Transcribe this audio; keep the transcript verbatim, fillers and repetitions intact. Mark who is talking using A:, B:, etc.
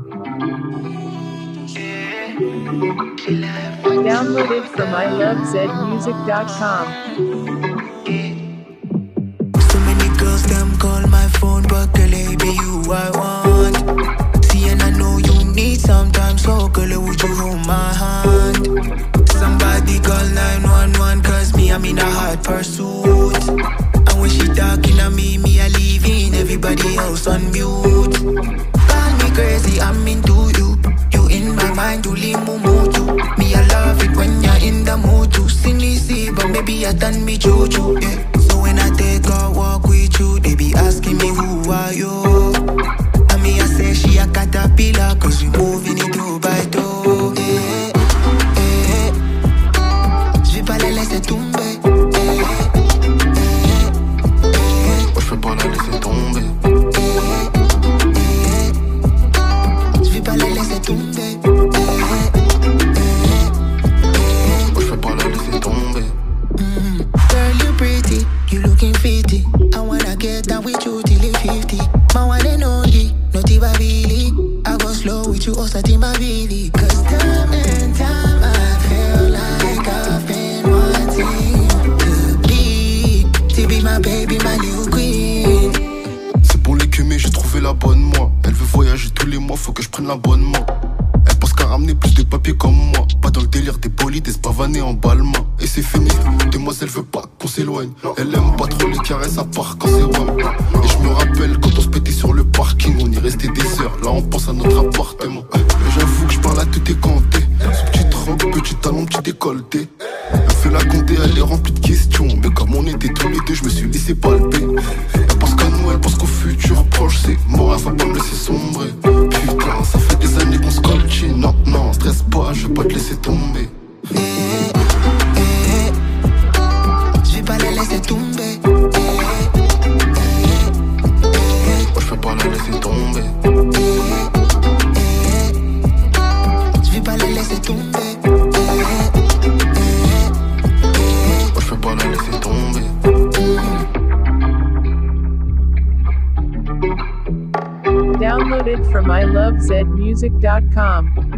A: Downloaded from I love zed music dot com.
B: So many girls, them call my phone, but girl, it be you I want. See, and I know you need some time, so girl, would you hold my hand? Somebody call nine one one, cause me, I'm in a hard pursuit. And when she talking to me, me, I leaving everybody else on mute. Call me crazy, I'm into you. You in my mind, you leave me mood too. Me, I love it when you're in the mood too. See, but maybe I done me choo-choo, yeah. So when I take a walk with you, they be asking me who are you. And me, I say she a caterpillar, cause we moving in Dubai too, yeah. Eh, je vais pas la laisser tomber, eh, eh, eh.
C: Je vais pas la laisser tomber.
B: Je vais pas la laisser tomber.
C: Je vais pas la laisser tomber.
B: Mm. Girl, you pretty, you looking fifty. I wanna get down with you till you fifty. My one and only, not even really. I go slow with you, also in my really. Cause time and time I feel like I've been wanting to be, to be my baby, my new queen.
C: C'est pour les mais j'ai trouvé la bonne moi. Elle veut voyager tous les mois, faut que je prenne l'abonnement. Elle pense qu'à ramener plus de papiers comme moi. Pas dans le délire des polis, des pavanées en ballement. Et c'est fini, demoiselle veut pas qu'on s'éloigne. Elle aime pas trop les caresses à part quand c'est warm. Et je me rappelle quand on se pétait sur le parking, on y restait des heures, là on pense à notre appartement. Mais j'avoue que je parle à tout décanté. Ce petite robe, petit talon, petit décolleté. Elle fait la compter, elle est remplie de questions. Mais comme on était tous les deux, je me suis laissé palper. Elle pense qu'à nous, elle pense qu'au futur proche. C'est mort, elle va pas me laisser sombrer. Putain, ça fait des années qu'on se colchie. Non, non, stresse pas, je vais pas te laisser tomber.
B: Eh, eh, je vais pas la laisser tomber. Eh, eh, eh,
C: Je vais pas la laisser tomber.
B: je vais pas la laisser tomber.
C: Je vais pas la laisser tomber.
A: Downloaded from I love zed music dot com.